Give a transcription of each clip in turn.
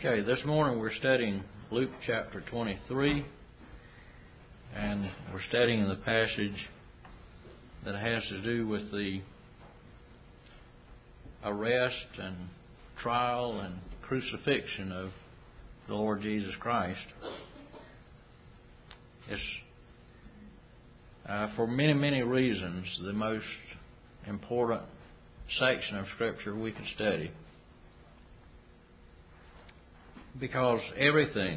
Okay, this morning we're studying Luke chapter 23, and we're studying the passage that has to do with the arrest and trial and crucifixion of the Lord Jesus Christ. It's for many, many reasons the most important section of Scripture we can study. Because everything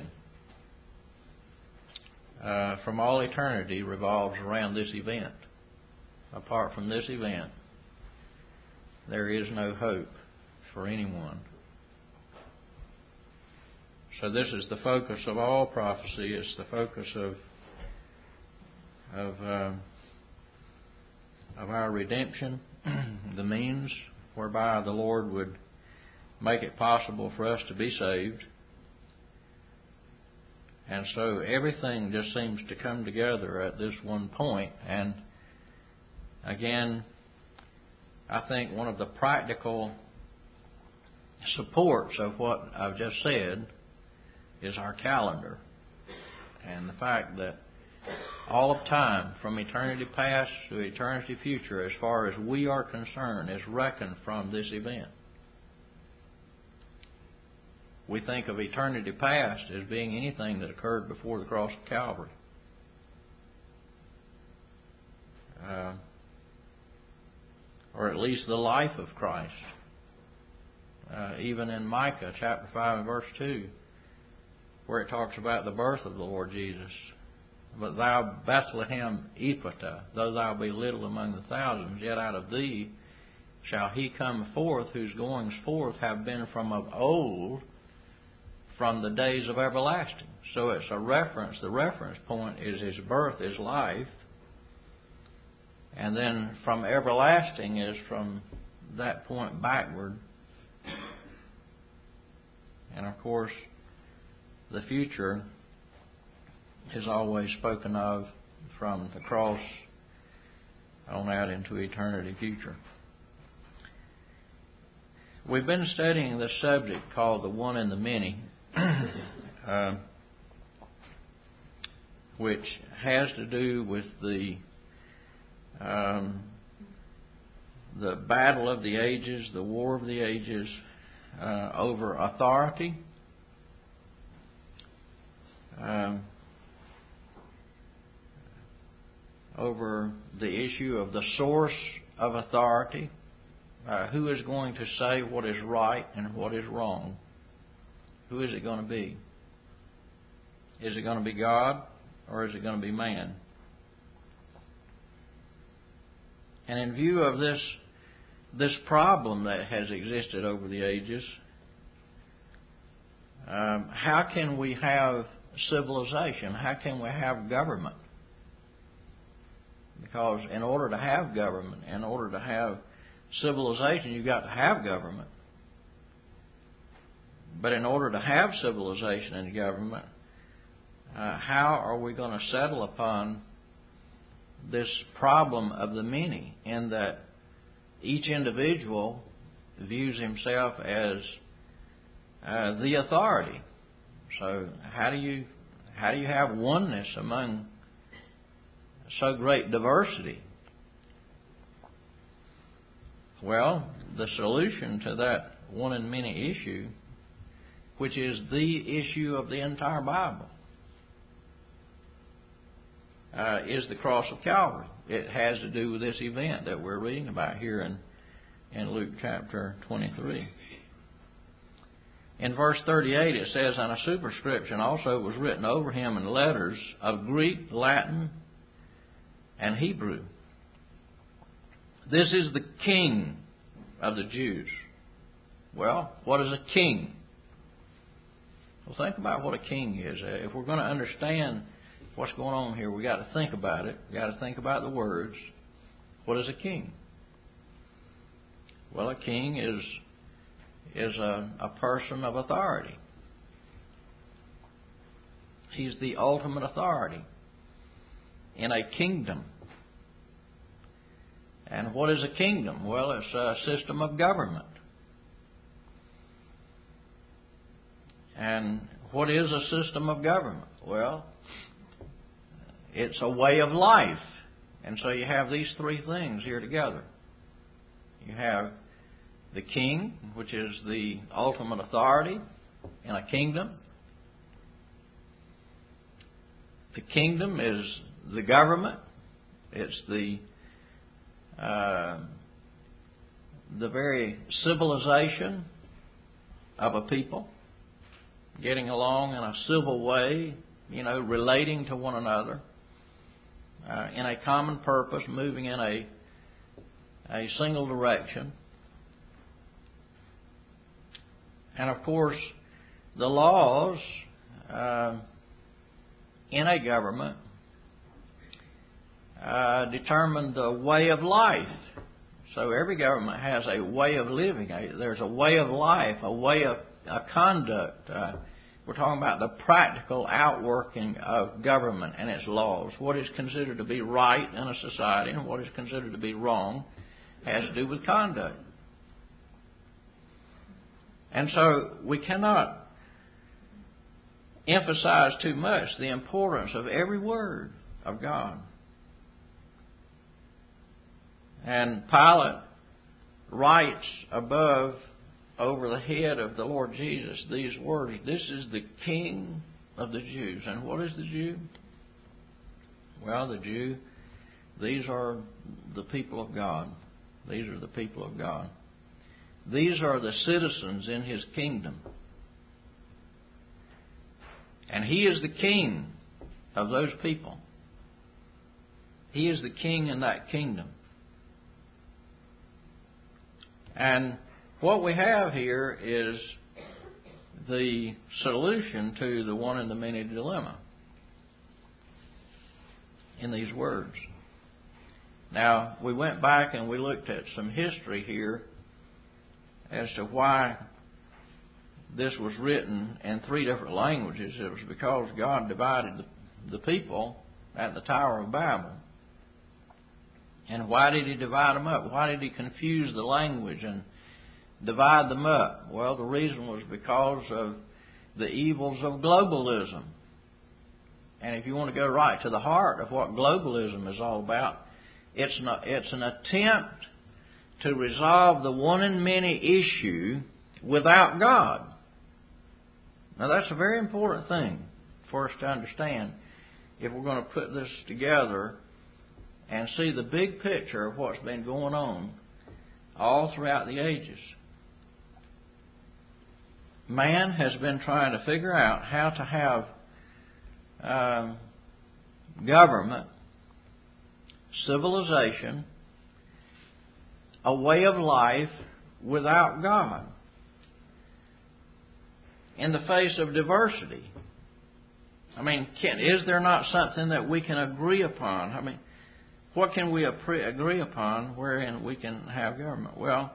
from all eternity revolves around this event. Apart from this event, there is no hope for anyone. So this is the focus of all prophecy. It's the focus of our redemption, the means whereby the Lord would make it possible for us to be saved. And so everything just seems to come together at this one point. And again, I think one of the practical supports of what I've just said is our calendar. And the fact that all of time, from eternity past to eternity future, as far as we are concerned, is reckoned from this event. We think of eternity past as being anything that occurred before the cross of Calvary. Or at least the life of Christ. Even in Micah chapter 5 and verse 2, where it talks about the birth of the Lord Jesus. But thou, Bethlehem Ephratah, though thou be little among the thousands, yet out of thee shall he come forth, whose goings forth have been from of old, from the days of everlasting. So it's a reference. The reference point is his birth, his life. And then from everlasting is from that point backward. And of course, the future is always spoken of from the cross on out into eternity future. We've been studying this subject called the one and the many, which has to do with the battle of the ages, the war of the ages over authority, over the issue of the source of authority, who is going to say what is right and what is wrong. Who is it going to be? Is it going to be God or is it going to be man? And in view of this problem that has existed over the ages, how can we have civilization? How can we have government? Because in order to have government, in order to have civilization, you've got to have government. But in order to have civilization and government, how are we going to settle upon this problem of the many, in that each individual views himself as the authority? So how do you have oneness among so great diversity? Well, the solution to that one and many issue, which is the issue of the entire Bible, is the cross of Calvary. It has to do with this event that we're reading about here in Luke chapter 23. In verse 38 it says, "And a superscription also was written over him in letters of Greek, Latin, and Hebrew. This is the King of the Jews." Well, what is a king? Well, think about what a king is. If we're going to understand what's going on here, we've got to think about it. We've got to think about the words. What is a king? Well, a king is a person of authority. He's the ultimate authority in a kingdom. And what is a kingdom? Well, it's a system of government. And what is a system of government? Well, it's a way of life. And so you have these three things here together. You have the king, which is the ultimate authority in a kingdom. The kingdom is the government. It's the very civilization of a people, getting along in a civil way, relating to one another, in a common purpose, moving in a single direction. And of course, the laws in a government determine the way of life. So every government has a way of living. There's a way of life, a conduct. We're talking about the practical outworking of government and its laws. What is considered to be right in a society and what is considered to be wrong has to do with conduct. And so we cannot emphasize too much the importance of every word of God. And Pilate writes over the head of the Lord Jesus these words, "This is the King of the Jews." And what is the Jew? Well, the Jew, these are the people of God. These are the people of God. These are the citizens in His kingdom. And He is the King of those people. He is the King in that kingdom. And what we have here is the solution to the one and the many dilemma in these words. Now, we went back and we looked at some history here as to why this was written in three different languages. It was because God divided the people at the Tower of Babel. And why did He divide them up? Why did He confuse the language and divide them up? Well, the reason was because of the evils of globalism. And if you want to go right to the heart of what globalism is all about, it's an attempt to resolve the one and many issue without God. Now, that's a very important thing for us to understand if we're going to put this together and see the big picture of what's been going on all throughout the ages. Man has been trying to figure out how to have government, civilization, a way of life without God, in the face of diversity. I mean, is there not something that we can agree upon? I mean, what can we agree upon wherein we can have government? Well,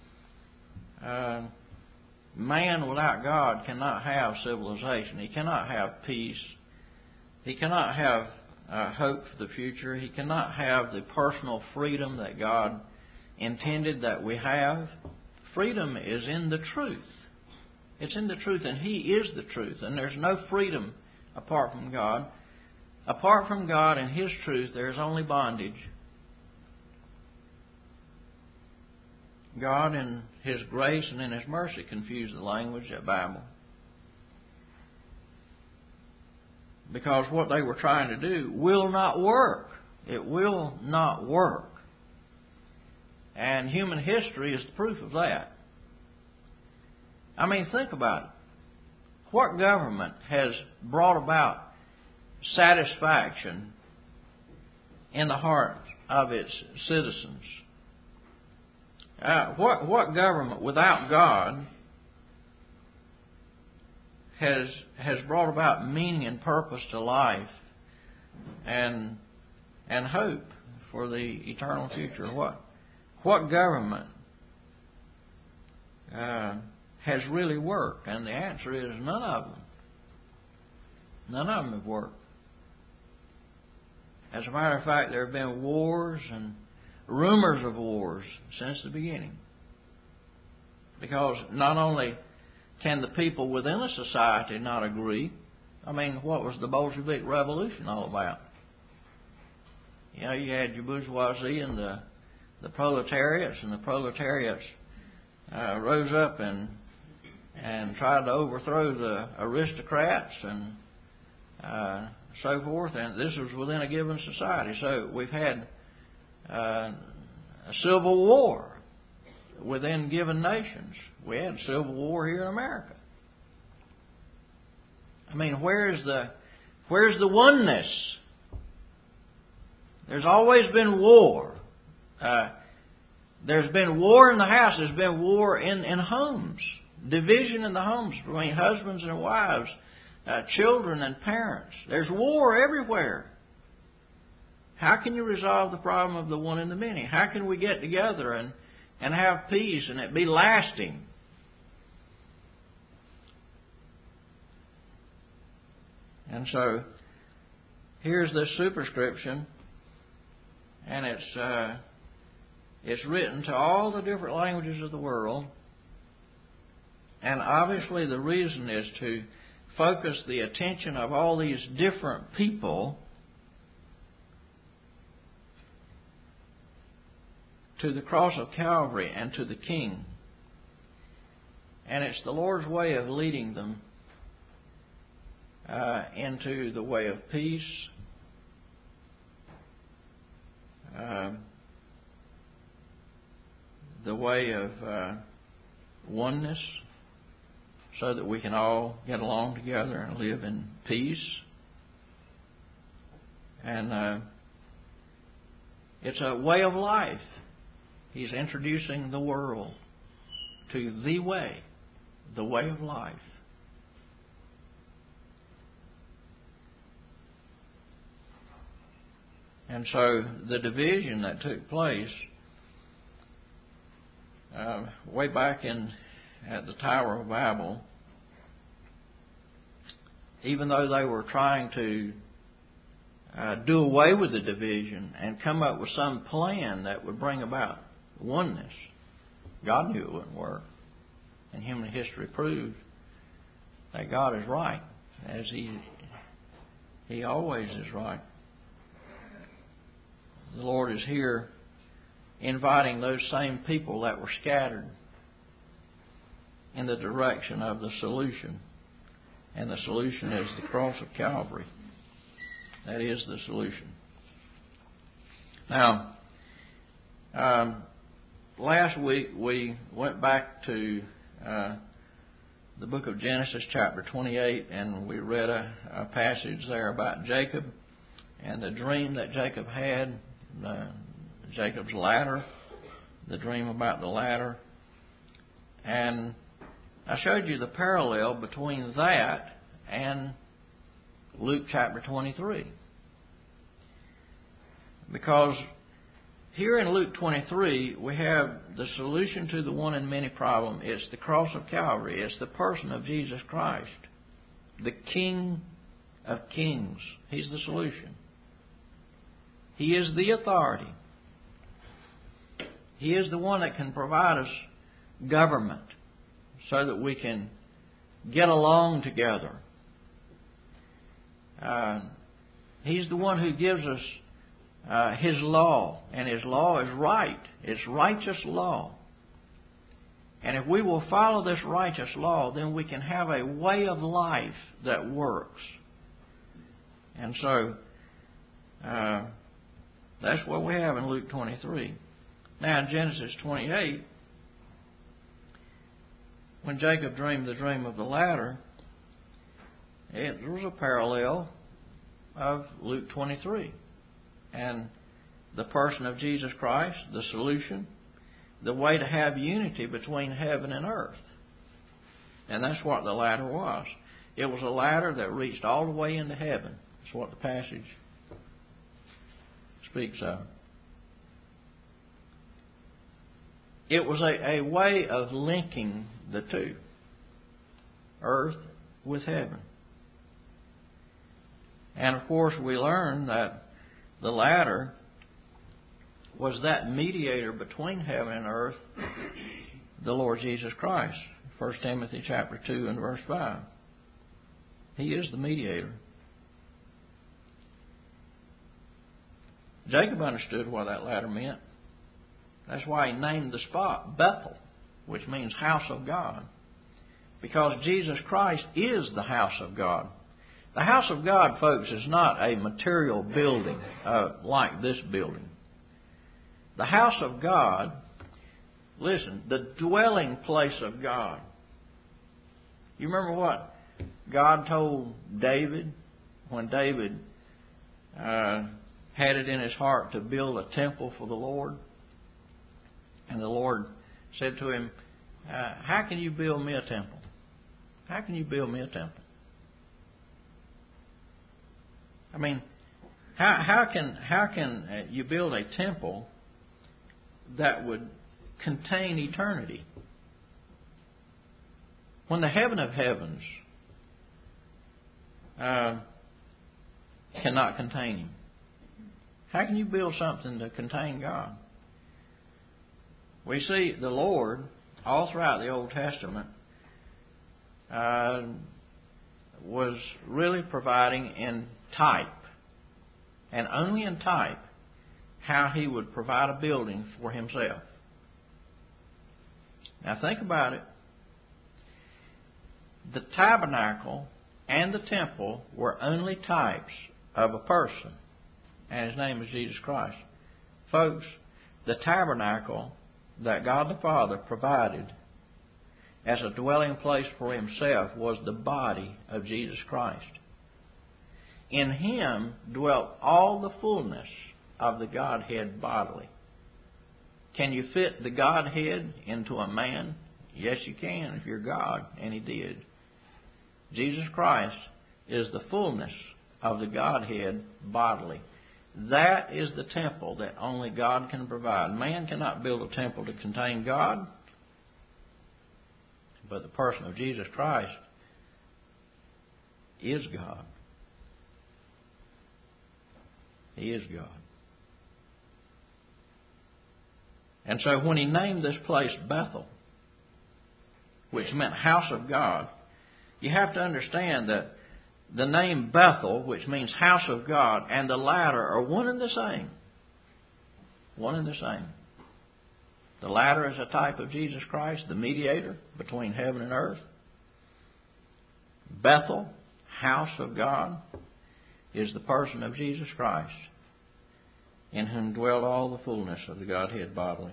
man without God cannot have civilization. He cannot have peace. He cannot have hope for the future. He cannot have the personal freedom that God intended that we have. Freedom is in the truth. It's in the truth, and He is the truth. And there's no freedom apart from God. Apart from God and His truth, there's only bondage. God, in His grace and in His mercy, confused the language at Babel. Because what they were trying to do will not work. It will not work. And human history is the proof of that. I mean, think about it. What government has brought about satisfaction in the heart of its citizens? What government without God has brought about meaning and purpose to life and hope for the eternal future? What government has really worked? And the answer is none of them. None of them have worked. As a matter of fact, there have been wars and rumors of wars since the beginning. Because not only can the people within a society not agree? I mean, what was the Bolshevik Revolution all about? You know, you had your bourgeoisie and the proletariats, and the proletariats rose up and tried to overthrow the aristocrats and so forth. And this was within a given society. So we've had a civil war within given nations. We had a civil war here in America. I mean, where's the oneness? There's always been war. There's been war in the house. There's been war in homes. Division in the homes between husbands and wives, children and parents. There's war everywhere. How can you resolve the problem of the one and the many? How can we get together and have peace and it be lasting? And so here's this superscription, and it's written to all the different languages of the world. And obviously the reason is to focus the attention of all these different people to the cross of Calvary and to the King. And it's the Lord's way of leading them into the way of peace, the way of oneness, so that we can all get along together and live in peace. And it's a way of life. He's introducing the world to the way of life. And so the division that took place way back at the Tower of Babel, even though they were trying to do away with the division and come up with some plan that would bring about oneness, God knew it wouldn't work. And human history proved that God is right, as He always is right. The Lord is here inviting those same people that were scattered in the direction of the solution. And the solution is the cross of Calvary. That is the solution. Now, last week we went back to the book of Genesis chapter 28, and we read a passage there about Jacob and the dream that Jacob had, Jacob's ladder, the dream about the ladder. And I showed you the parallel between that and Luke chapter 23. Because here in Luke 23, we have the solution to the one and many problem. It's the cross of Calvary. It's the person of Jesus Christ, the King of Kings. He's the solution. He is the authority. He is the one that can provide us government so that we can get along together. He's the one who gives us His law, and His law is right. It's righteous law. And if we will follow this righteous law, then we can have a way of life that works. And so, that's what we have in Luke 23. Now in Genesis 28, when Jacob dreamed the dream of the ladder, it was a parallel of Luke 23. And the person of Jesus Christ, the solution, the way to have unity between heaven and earth. And that's what the ladder was. It was a ladder that reached all the way into heaven. That's what the passage speaks of. It was a way of linking the two, earth with heaven. And of course we learn that the ladder was that mediator between heaven and earth, the Lord Jesus Christ. 1 Timothy chapter 2 and verse 5. He is the mediator. Jacob understood what that ladder meant. That's why he named the spot Bethel, which means house of God. Because Jesus Christ is the house of God. The house of God, folks, is not a material building like this building. The house of God, listen, the dwelling place of God. You remember what God told David when David had it in his heart to build a temple for the Lord? And the Lord said to him, how can you build me a temple? How can you build me a temple? I mean, how can you build a temple that would contain eternity when the heaven of heavens cannot contain Him? How can you build something to contain God? We see the Lord all throughout the Old Testament was really providing in type, and only in type, how He would provide a building for Himself. Now think about it. The tabernacle and the temple were only types of a person, and His name is Jesus Christ. Folks, the tabernacle that God the Father provided as a dwelling place for Himself was the body of Jesus Christ. In Him dwelt all the fullness of the Godhead bodily. Can you fit the Godhead into a man? Yes, you can if you're God, and He did. Jesus Christ is the fullness of the Godhead bodily. That is the temple that only God can provide. Man cannot build a temple to contain God, but the person of Jesus Christ is God. He is God. And so when He named this place Bethel, which meant house of God, you have to understand that the name Bethel, which means house of God, and the ladder are one and the same. One and the same. The ladder is a type of Jesus Christ, the mediator between heaven and earth. Bethel, house of God, is the person of Jesus Christ, in whom dwelled all the fullness of the Godhead bodily.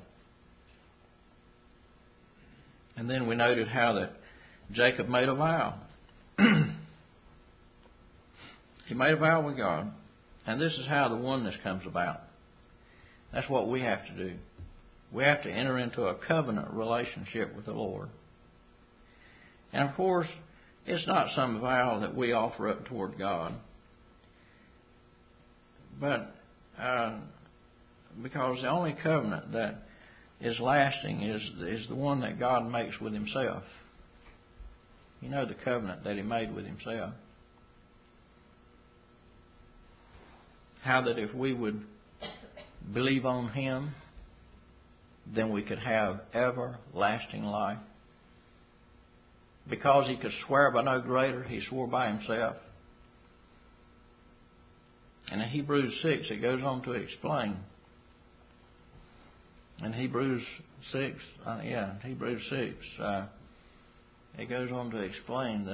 And then we noted how that Jacob made a vow. He made a vow with God. And this is how the oneness comes about. That's what we have to do. We have to enter into a covenant relationship with the Lord. And of course, it's not some vow that we offer up toward God. But because the only covenant that is lasting is the one that God makes with Himself. You know the covenant that He made with Himself. How that if we would believe on Him, then we could have everlasting life. Because He could swear by no greater, He swore by Himself. And in Hebrews 6, it goes on to explain. In Hebrews 6, it goes on to explain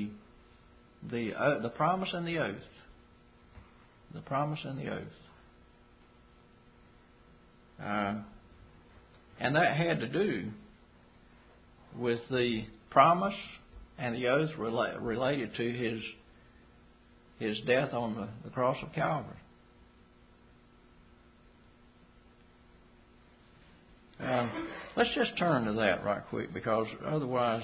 the promise and the oath. The promise and the oath. And that had to do with the promise and the oath related to His death on the cross of Calvary. Let's just turn to that right quick, because otherwise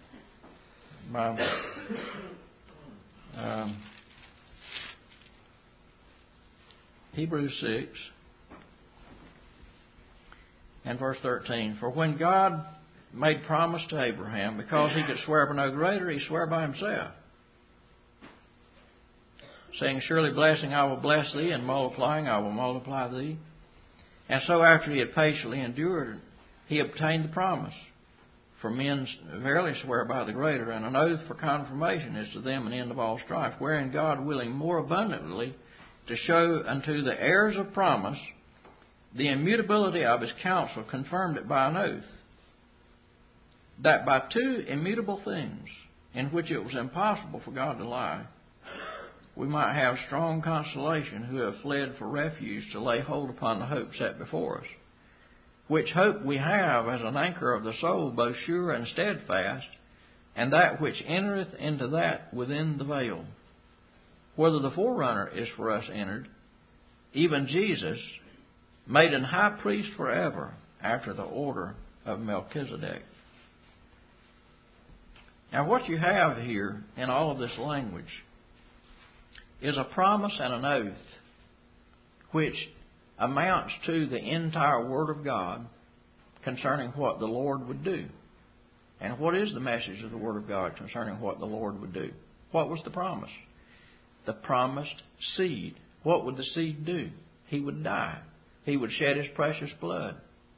Hebrews 6 and verse 13. For when God made promise to Abraham, because he could swear by no greater, he swore by himself, saying, surely blessing I will bless thee, and multiplying I will multiply thee. And so after he had patiently endured, he obtained the promise. for men verily swear by the greater, and an oath for confirmation is to them an end of all strife, wherein God, willing more abundantly to show unto the heirs of promise the immutability of his counsel, confirmed it by an oath, that by two immutable things, in which it was impossible for God to lie, we might have strong consolation who have fled for refuge to lay hold upon the hope set before us. Which hope we have as an anchor of the soul, both sure and steadfast, and that which entereth into that within the veil, whether the forerunner is for us entered, even Jesus, made an high priest forever, after the order of Melchizedek. Now what you have here in all of this language is a promise and an oath which amounts to the entire Word of God concerning what the Lord would do. And what is the message of the Word of God concerning what the Lord would do? What was the promise? The promised seed. What would the seed do? He would die. He would shed his precious blood.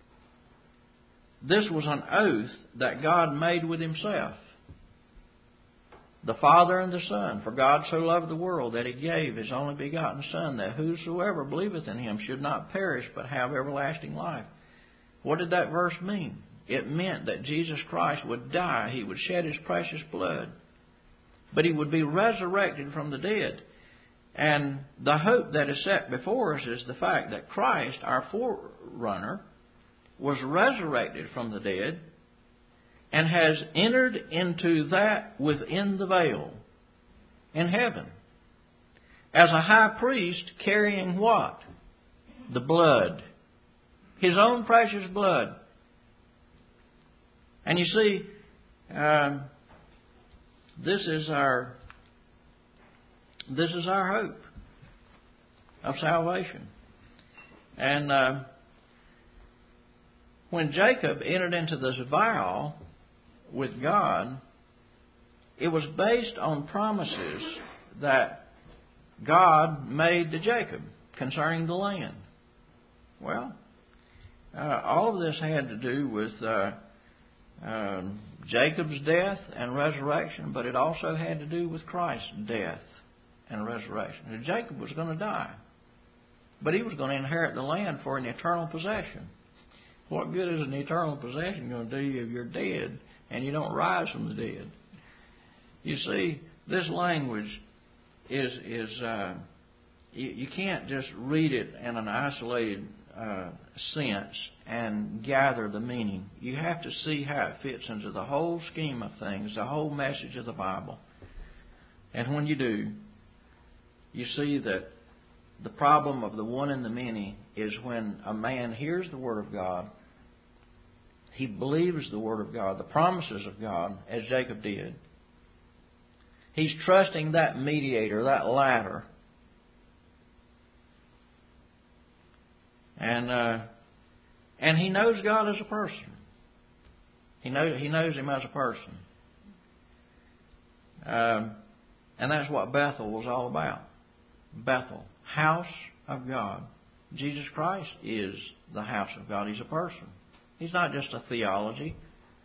This was an oath that God made with himself. The Father and the Son, for God so loved the world that he gave his only begotten Son, that whosoever believeth in him should not perish but have everlasting life. What did that verse mean? It meant that Jesus Christ would die. He would shed his precious blood. But he would be resurrected from the dead. And the hope that is set before us is the fact that Christ, our forerunner, was resurrected from the dead and has entered into that within the veil in heaven as a high priest carrying what? The blood. His own precious blood. And you see, this is our hope of salvation. And when Jacob entered into this vow with God, it was based on promises that God made to Jacob concerning the land. Well, all of this had to do with Jacob's death and resurrection, but it also had to do with Christ's death and resurrection. And Jacob was going to die, but he was going to inherit the land for an eternal possession. What good is an eternal possession going to do you if you're dead and you don't rise from the dead? You see, this language is you can't just read it in an isolated sense and gather the meaning. You have to see how it fits into the whole scheme of things, the whole message of the Bible. And when you do, you see that the problem of the one and the many is when a man hears the Word of God, he believes the Word of God, the promises of God, as Jacob did. He's trusting that mediator, that ladder. And he knows God as a person. He knows Him as a person. And that's what Bethel was all about. Bethel, house of God. Jesus Christ is the house of God. He's a person. He's not just a theology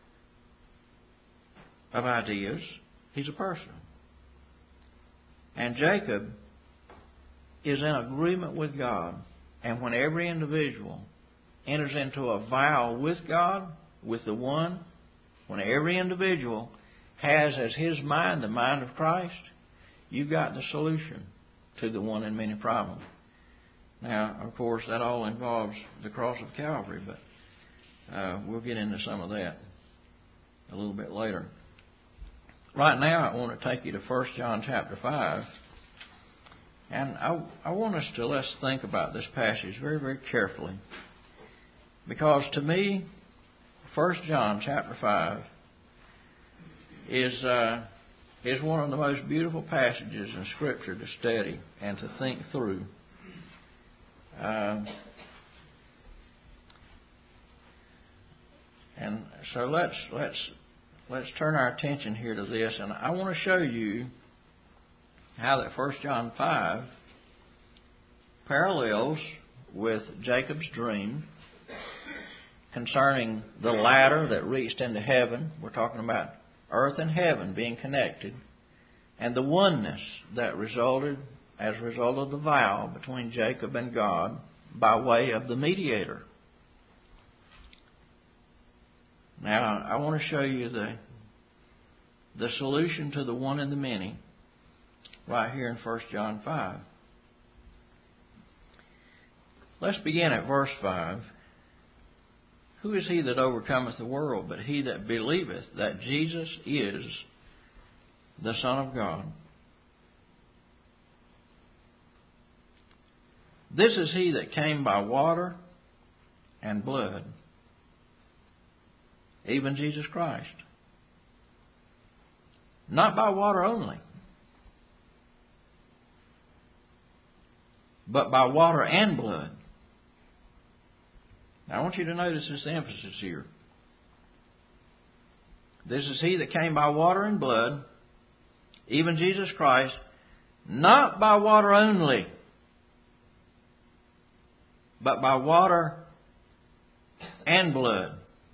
of ideas. He's a person. And Jacob is in agreement with God. And when every individual enters into a vow with God, with the One, when every individual has as his mind the mind of Christ, you've got the solution to the one and many problem. Now, of course, that all involves the cross of Calvary, but we'll get into some of that a little bit later. Right now, I want to take you to 1 John chapter 5. And I want us to let's think about this passage very, very carefully. Because to me, 1 John chapter 5 is one of the most beautiful passages in Scripture to study and to think through. And so let's turn our attention here to this, and I want to show you how that 1 John 5 parallels with Jacob's dream concerning the ladder that reached into heaven. We're talking about earth and heaven being connected, and the oneness that resulted as a result of the vow between Jacob and God by way of the mediator. Now, I want to show you the solution to the one and the many right here in 1 John 5. Let's begin at verse 5. Who is he that overcometh the world but he that believeth that Jesus is the Son of God? This is he that came by water and blood, even Jesus Christ. Not by water only, but by water and blood. Now I want you to notice this emphasis here. This is he that came by water and blood, even Jesus Christ, not by water only, but by water and blood.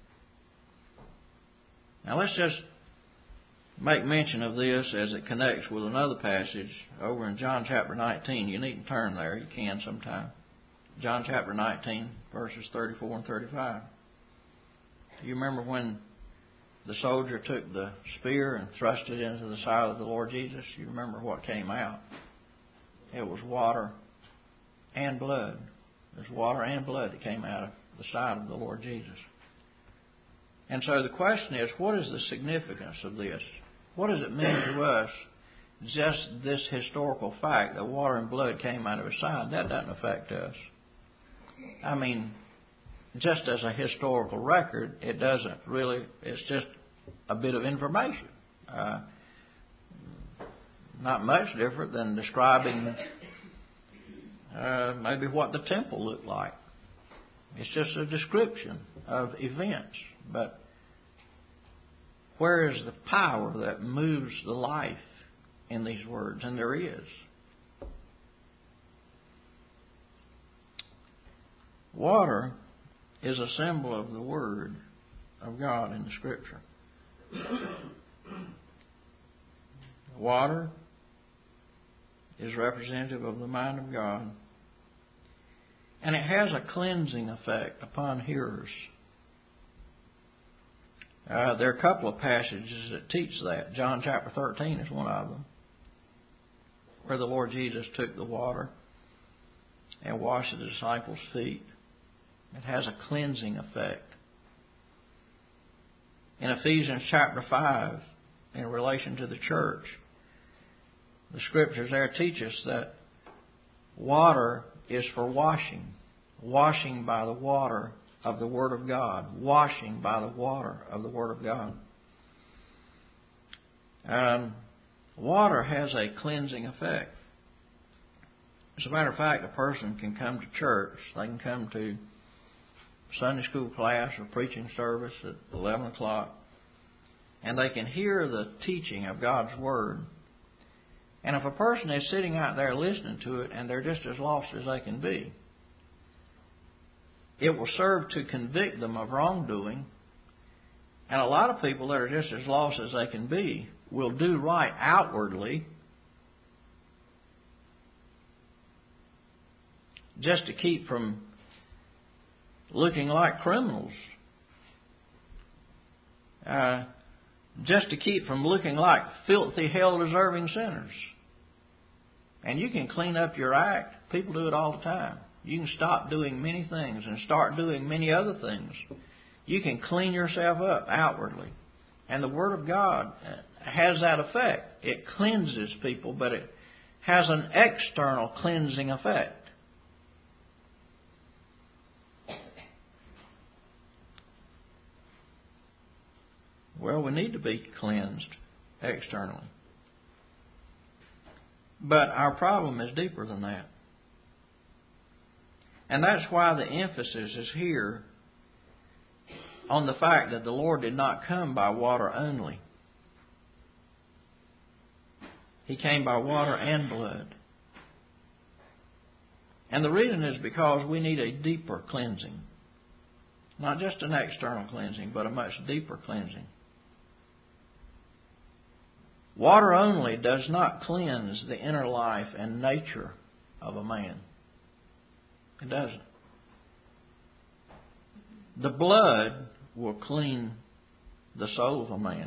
Now let's just make mention of this as it connects with another passage over in John chapter 19. You needn't turn there. You can sometime. John chapter 19, verses 34 and 35. You remember when the soldier took the spear and thrust it into the side of the Lord Jesus? You remember what came out? It was water and blood. There's water and blood that came out of the side of the Lord Jesus. And so the question is, what is the significance of this? What does it mean to us, just this historical fact that water and blood came out of his side? That doesn't affect us. I mean, just as a historical record, it doesn't really, it's just a bit of information. Not much different than describing maybe what the temple looked like. It's just a description of events. But where is the power that moves the life in these words? And there is. Water is a symbol of the Word of God in the Scripture. Water is representative of the mind of God. And it has a cleansing effect upon hearers. There are a couple of passages that teach that. John chapter 13 is one of them, where the Lord Jesus took the water and washed the disciples' feet. It has a cleansing effect. In Ephesians chapter 5, in relation to the church, the Scriptures there teach us that water is for washing. Washing by the water of the Word of God. Washing by the water of the Word of God. Water has a cleansing effect. As a matter of fact, a person can come to church. They can come to Sunday school class or preaching service at 11 o'clock, and they can hear the teaching of God's Word. And if a person is sitting out there listening to it and they're just as lost as they can be, it will serve to convict them of wrongdoing. And a lot of people that are just as lost as they can be will do right outwardly just to keep from looking like criminals. Just to keep from looking like filthy, hell-deserving sinners. And you can clean up your act. People do it all the time. You can stop doing many things and start doing many other things. You can clean yourself up outwardly. And the Word of God has that effect. It cleanses people, but it has an external cleansing effect. Well, we need to be cleansed externally. But our problem is deeper than that. And that's why the emphasis is here on the fact that the Lord did not come by water only. He came by water and blood. And the reason is because we need a deeper cleansing. Not just an external cleansing, but a much deeper cleansing. Water only does not cleanse the inner life and nature of a man. It doesn't. The blood will clean the soul of a man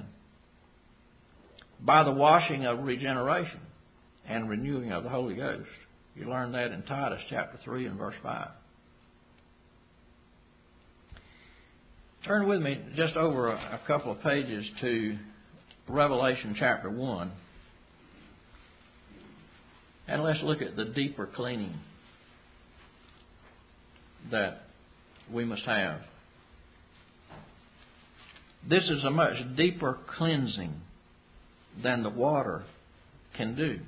by the washing of regeneration and renewing of the Holy Ghost. You learn that in Titus chapter 3 and verse 5. Turn with me just over a couple of pages to Revelation chapter 1. And let's look at the deeper cleaning that we must have. This is a much deeper cleansing than the water can do.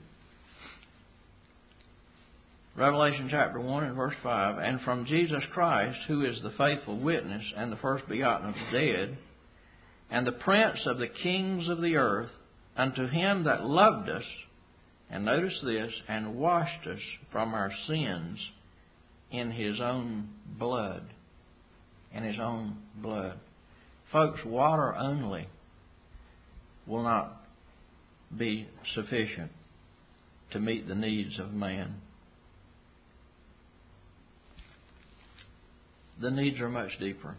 Revelation chapter 1 and verse 5, and from Jesus Christ, who is the faithful witness and the first begotten of the dead, and the prince of the kings of the earth, unto him that loved us, and notice this, and washed us from our sins in his own blood. In his own blood. Folks, water only will not be sufficient to meet the needs of man. The needs are much deeper.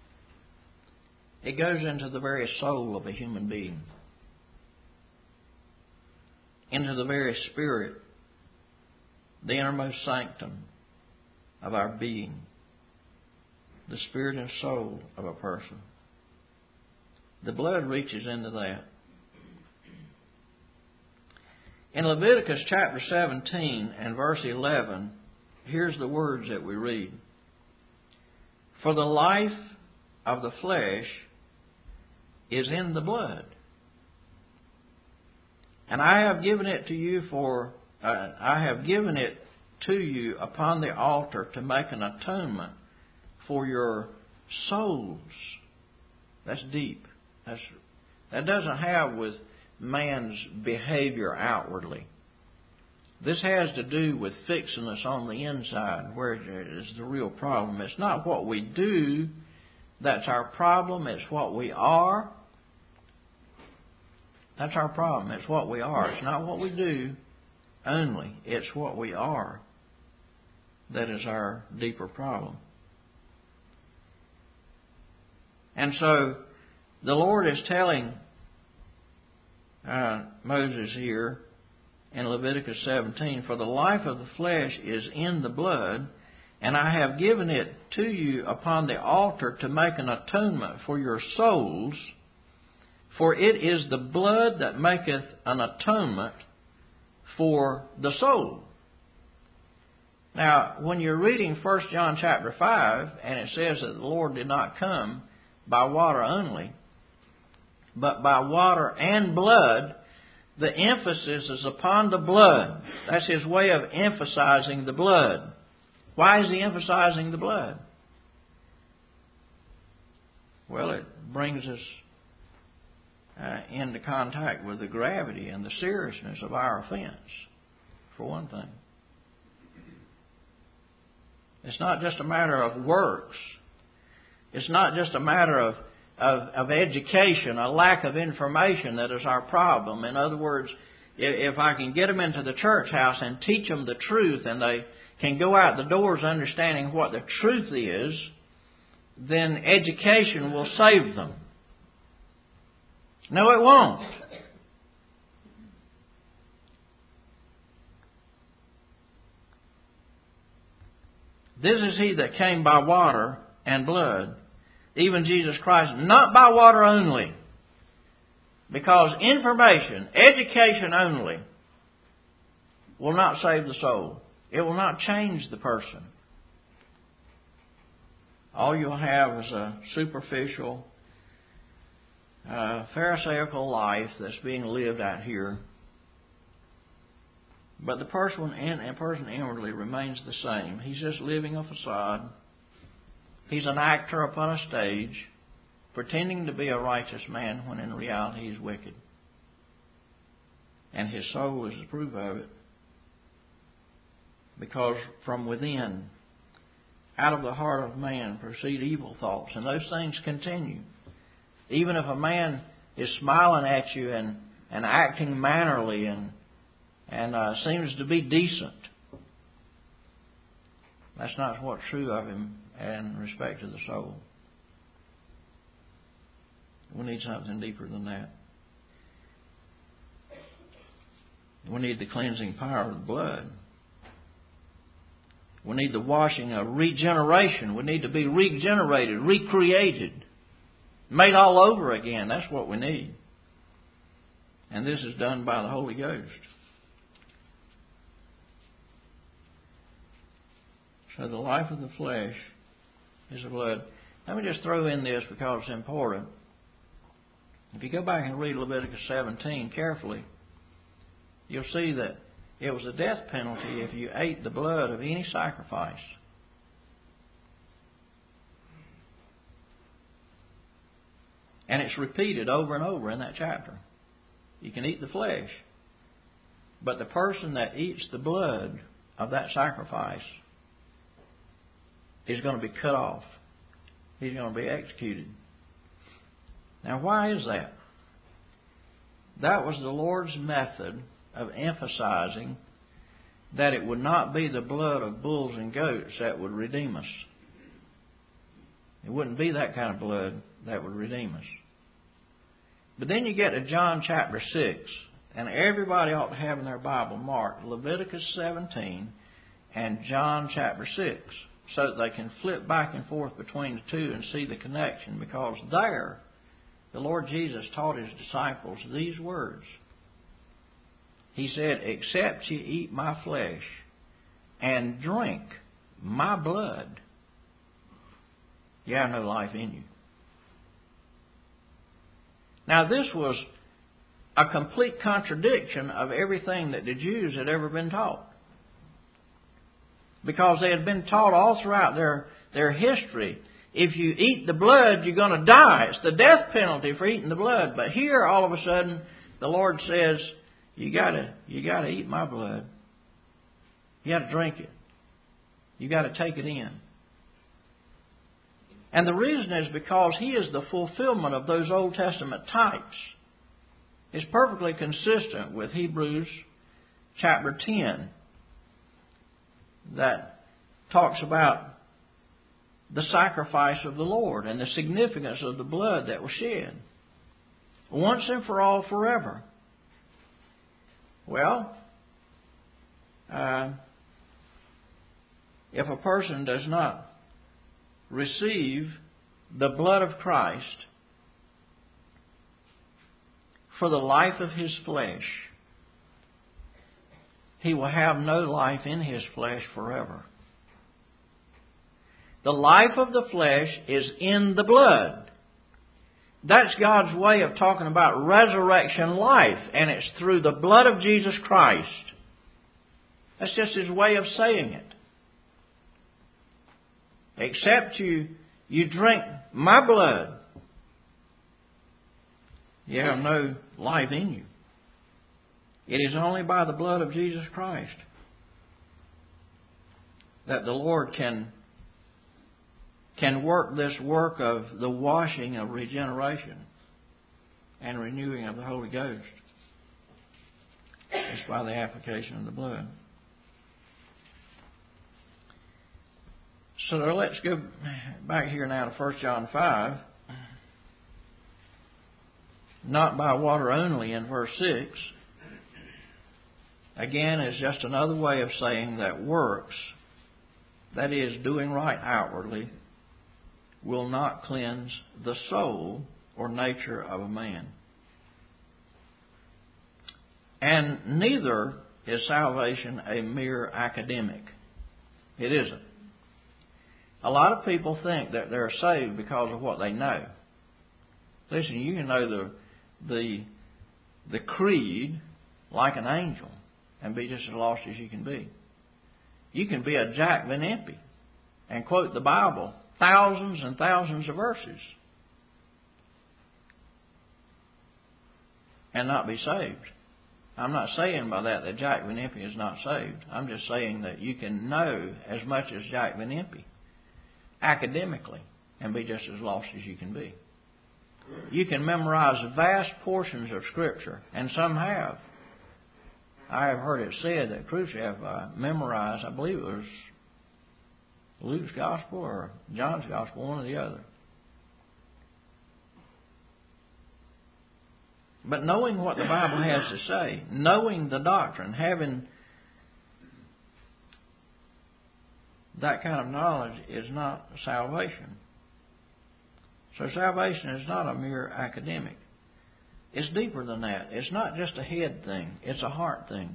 It goes into the very soul of a human being, into the very spirit, the innermost sanctum of our being, the spirit and soul of a person. The blood reaches into that. In Leviticus chapter 17 and verse 11, here's the words that we read. For the life of the flesh is in the blood. And I have given it to you upon the altar to make an atonement for your souls. That's deep. That doesn't have with man's behavior outwardly. This has to do with fixing us on the inside, where is the real problem. It's not what we do that's our problem. It's what we are. That's our problem. It's what we are. It's not what we do only. It's what we are that is our deeper problem. And so the Lord is telling Moses here in Leviticus 17, for the life of the flesh is in the blood, and I have given it to you upon the altar to make an atonement for your souls, for it is the blood that maketh an atonement for the soul. Now, when you're reading 1 John chapter 5, and it says that the Lord did not come by water only, but by water and blood, the emphasis is upon the blood. That's His way of emphasizing the blood. Why is He emphasizing the blood? Well, it brings us into contact with the gravity and the seriousness of our offense, for one thing. It's not just a matter of works. It's not just a matter of education, a lack of information that is our problem. In other words, if I can get them into the church house and teach them the truth, and they can go out the doors understanding what the truth is, then education will save them. No, it won't. This is He that came by water and blood, even Jesus Christ, not by water only. Because information, education only, will not save the soul. It will not change the person. All you'll have is a superficial, pharisaical life that's being lived out here. But the person inwardly remains the same. He's just living a facade. He's an actor upon a stage, pretending to be a righteous man when in reality he's wicked. And his soul is the proof of it. Because from within out of the heart of man proceed evil thoughts. And those things continue. Even if a man is smiling at you and acting mannerly and seems to be decent, that's not what's true of him in respect to the soul. We need something deeper than that. We need the cleansing power of the blood. We need the washing of regeneration. We need to be regenerated, recreated, made all over again. That's what we need. And this is done by the Holy Ghost. So the life of the flesh is the blood. Let me just throw in this because it's important. If you go back and read Leviticus 17 carefully, you'll see that it was a death penalty if you ate the blood of any sacrifice. And it's repeated over and over in that chapter. You can eat the flesh, but the person that eats the blood of that sacrifice is going to be cut off. He's going to be executed. Now, why is that? That was the Lord's method of emphasizing that it would not be the blood of bulls and goats that would redeem us. It wouldn't be that kind of blood that would redeem us. But then you get to John chapter 6, and everybody ought to have in their Bible marked Leviticus 17 and John chapter 6, so that they can flip back and forth between the two and see the connection, because there the Lord Jesus taught His disciples these words. He said, "Except ye eat my flesh and drink my blood, ye have no life in you." Now this was a complete contradiction of everything that the Jews had ever been taught. Because they had been taught all throughout their history, if you eat the blood, you're going to die. It's the death penalty for eating the blood. But here, all of a sudden, the Lord says, you gotta eat my blood. You got to drink it. You got to take it in. And the reason is because He is the fulfillment of those Old Testament types. It's perfectly consistent with Hebrews chapter 10 that talks about the sacrifice of the Lord and the significance of the blood that was shed once and for all, forever. Well, if a person does not receive the blood of Christ for the life of his flesh, he will have no life in his flesh forever. The life of the flesh is in the blood. That's God's way of talking about resurrection life, and it's through the blood of Jesus Christ. That's just His way of saying it. Except you drink my blood, you have no life in you. It is only by the blood of Jesus Christ that the Lord can work this work of the washing of regeneration and renewing of the Holy Ghost. It's by the application of the blood. So let's go back here now to 1 John 5. Not by water only in verse 6. Again, is just another way of saying that works, that is, doing right outwardly, will not cleanse the soul or nature of a man. And neither is salvation a mere academic. It isn't. A lot of people think that they're saved because of what they know. Listen, you can know the creed like an angel and be just as lost as you can be. You can be a Jack Van Impe and quote the Bible thousands and thousands of verses and not be saved. I'm not saying by that Jack Van Impe is not saved. I'm just saying that you can know as much as Jack Van Impe academically and be just as lost as you can be. You can memorize vast portions of Scripture, and some have. I have heard it said that Khrushchev memorized, I believe it was Luke's Gospel or John's Gospel, one or the other. But knowing what the Bible has to say, knowing the doctrine, having that kind of knowledge is not salvation. So salvation is not a mere academic. It's deeper than that. It's not just a head thing. It's a heart thing.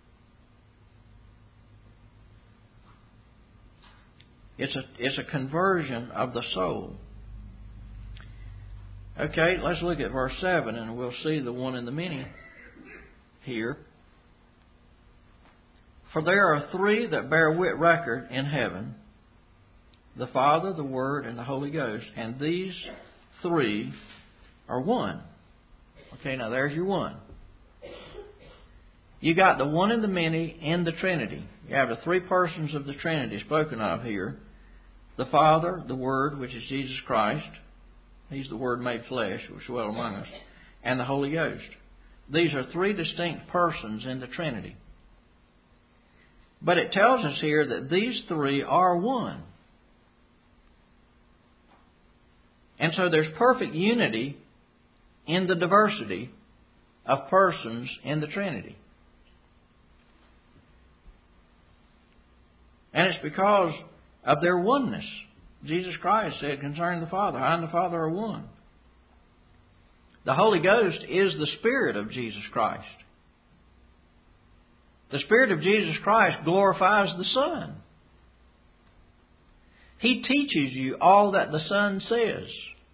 It's a conversion of the soul. Okay, let's look at verse 7 and we'll see the one and the many here. For there are three that bear record in heaven, the Father, the Word, and the Holy Ghost. And these three are one. Okay, now there's your one. You got the one and the many in the Trinity. You have the three persons of the Trinity spoken of here. The Father, the Word, which is Jesus Christ. He's the Word made flesh, which dwelt among us. And the Holy Ghost. These are three distinct persons in the Trinity. But it tells us here that these three are one. And so there's perfect unity in the diversity of persons in the Trinity. And it's because of their oneness. Jesus Christ said concerning the Father, I and the Father are one. The Holy Ghost is the Spirit of Jesus Christ. The Spirit of Jesus Christ glorifies the Son. He teaches you all that the Son says.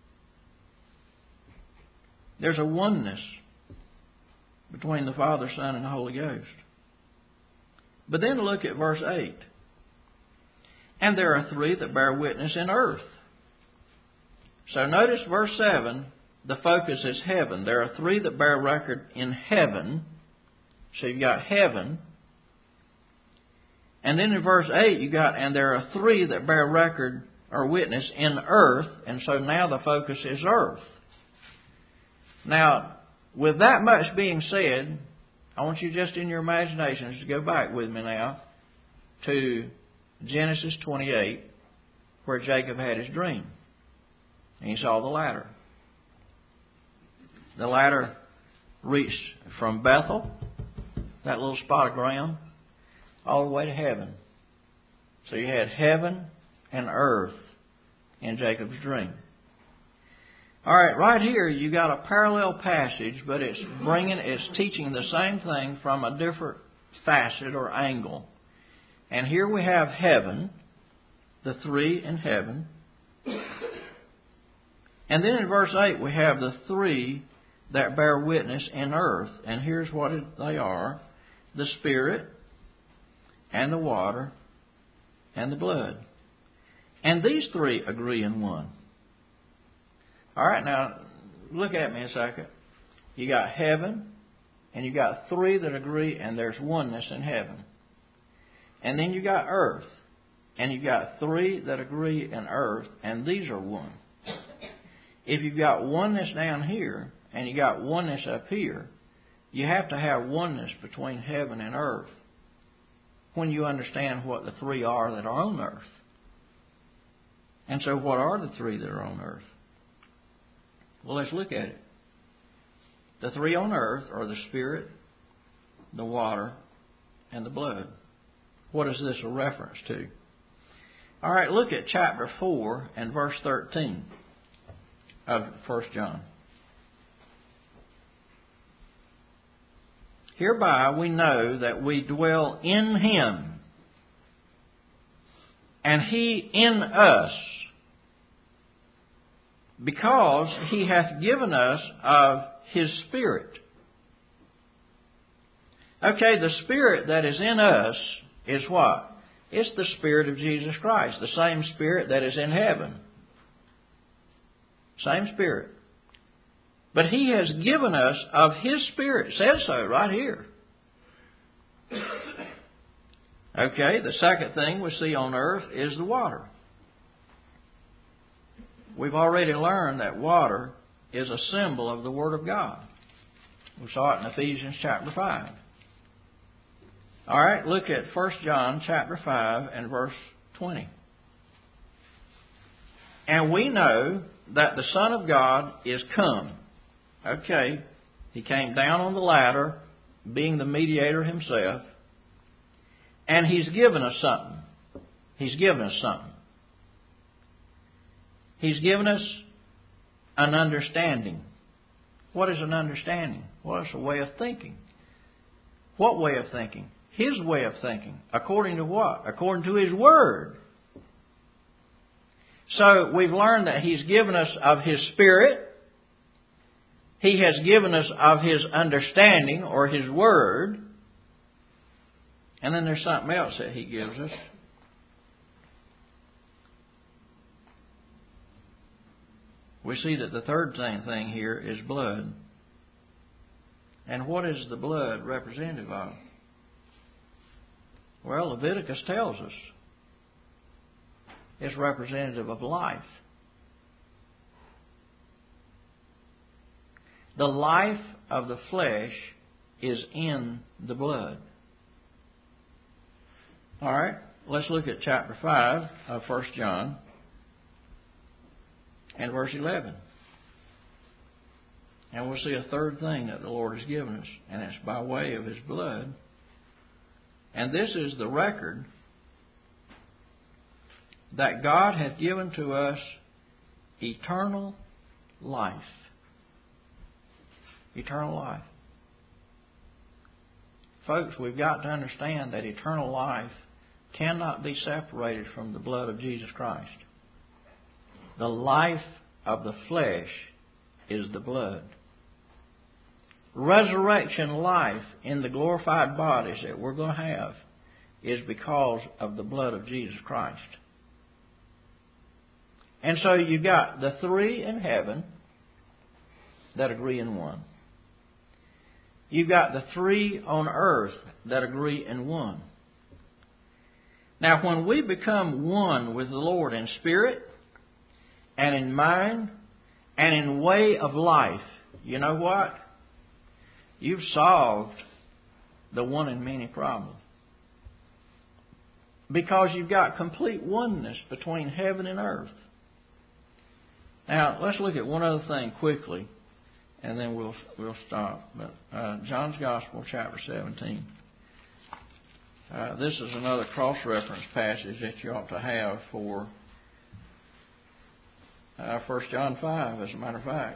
There's a oneness between the Father, Son, and the Holy Ghost. But then look at verse 8. And there are three that bear witness in earth. So notice verse 7, the focus is heaven. There are three that bear record in heaven. So you've got heaven. And then in verse 8 you got, and there are three that bear record or witness in earth. And so now the focus is earth. Now, with that much being said, I want you just in your imaginations to go back with me now to Genesis 28, where Jacob had his dream. And he saw the ladder. The ladder reached from Bethel, that little spot of ground, all the way to heaven. So you had heaven and earth in Jacob's dream. All right, right here you got a parallel passage, but it's teaching the same thing from a different facet or angle. And here we have heaven, the three in heaven. And then in verse 8 we have the three that bear witness in earth. And here's what they are: the Spirit and the water and the blood. And these three agree in one. All right, now look at me a second. You got heaven, and you got three that agree, and there's oneness in heaven. And then you got earth, and you got three that agree in earth, and these are one. If you've got oneness down here, and you got oneness up here, you have to have oneness between heaven and earth when you understand what the three are that are on earth. And so what are the three that are on earth? Well, let's look at it. The three on earth are the Spirit, the water, and the blood. What is this a reference to? All right, look at chapter 4 and verse 13 of 1 John. Hereby we know that we dwell in Him, and He in us, because He hath given us of His Spirit. Okay, the Spirit that is in us is what? It's the Spirit of Jesus Christ, the same Spirit that is in heaven. Same Spirit. But He has given us of His Spirit. It says so right here. Okay, the second thing we see on earth is the water. we've already learned that water is a symbol of the Word of God. We saw it in Ephesians chapter 5. All right, look at 1 John chapter 5 and verse 20. And we know that the Son of God is come. Okay, He came down on the ladder, being the mediator Himself, and He's given us something. He's given us something. He's given us an understanding. What is an understanding? Well, it's a way of thinking. What way of thinking? His way of thinking. According to what? According to His Word. So we've learned that He's given us of His Spirit. He has given us of His understanding or His Word. And then there's something else that He gives us. We see that the third thing here is blood. And what is the blood representative of? Well, Leviticus tells us it's representative of life. The life of the flesh is in the blood. All right, let's look at chapter 5 of 1 John and verse 11. And we'll see a third thing that the Lord has given us, and it's by way of His blood. And this is the record that God hath given to us eternal life. Eternal life. Folks, we've got to understand that eternal life cannot be separated from the blood of Jesus Christ. The life of the flesh is the blood. Resurrection life in the glorified bodies that we're going to have is because of the blood of Jesus Christ. And so you've got the three in heaven that agree in one. You've got the three on earth that agree in one. Now, when we become one with the Lord in spirit and in mind and in way of life, you know what? You've solved the one and many problem. Because you've got complete oneness between heaven and earth. Now, let's look at one other thing quickly, and then we'll stop. But John's Gospel, chapter 17. This is another cross-reference passage that you ought to have for 1 John 5, as a matter of fact.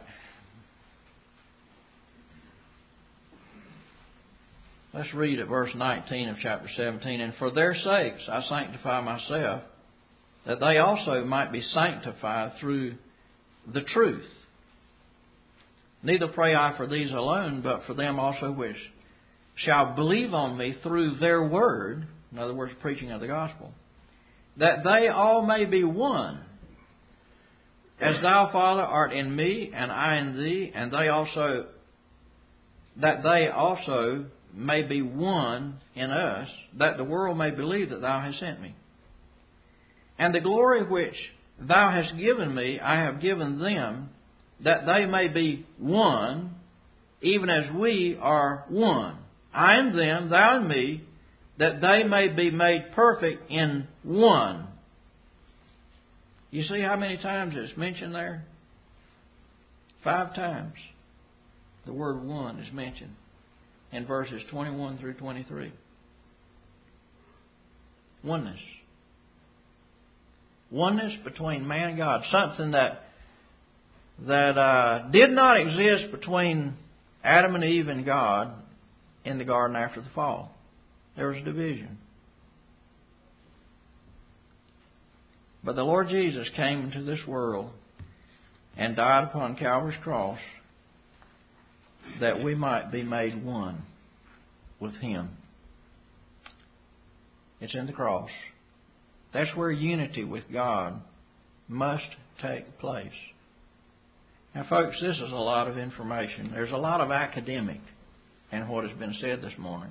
Let's read at verse 19 of chapter 17. And for their sakes I sanctify myself, that they also might be sanctified through the truth. Neither pray I for these alone, but for them also which shall believe on me through their word, in other words, preaching of the gospel, that they all may be one, as thou, Father, art in me, and I in thee, and that they also may be one in us, that the world may believe that thou hast sent me. And the glory which thou hast given me, I have given them, that they may be one, even as we are one. I and them, thou and me, that they may be made perfect in one. You see how many times it's mentioned there? 5 times the word one is mentioned in verses 21 through 23. Oneness. Oneness between man and God. Something that did not exist between Adam and Eve and God in the garden after the fall. There was division. But the Lord Jesus came into this world and died upon Calvary's cross that we might be made one with Him. It's in the cross. That's where unity with God must take place. Now, folks, this is a lot of information. There's a lot of academic in what has been said this morning.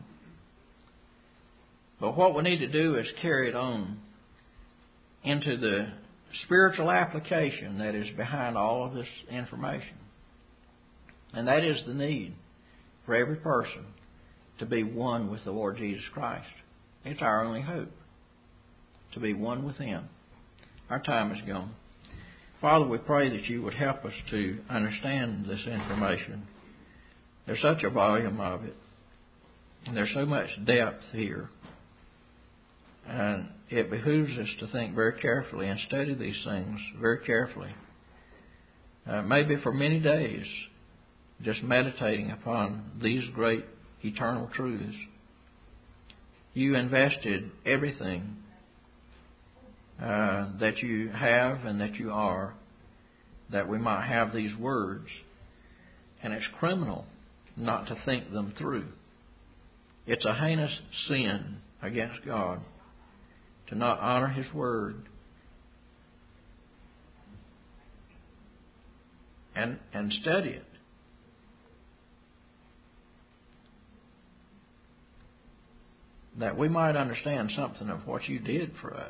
But what we need to do is carry it on into the spiritual application that is behind all of this information. And that is the need for every person to be one with the Lord Jesus Christ. It's our only hope, to be one with Him. Our time is gone. Father, we pray that you would help us to understand this information. There's such a volume of it. And there's so much depth here. And it behooves us to think very carefully and study these things very carefully. Maybe for many days, just meditating upon these great eternal truths. You invested everything that you have and that you are, that we might have these words. And it's criminal not to think them through. It's a heinous sin against God to not honor His Word and study it. That we might understand something of what you did for us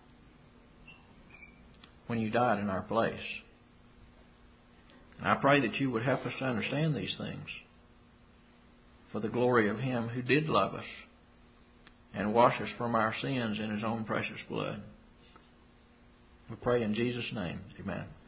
when you died in our place. And I pray that you would help us to understand these things for the glory of Him who did love us and wash us from our sins in His own precious blood. We pray in Jesus' name. Amen.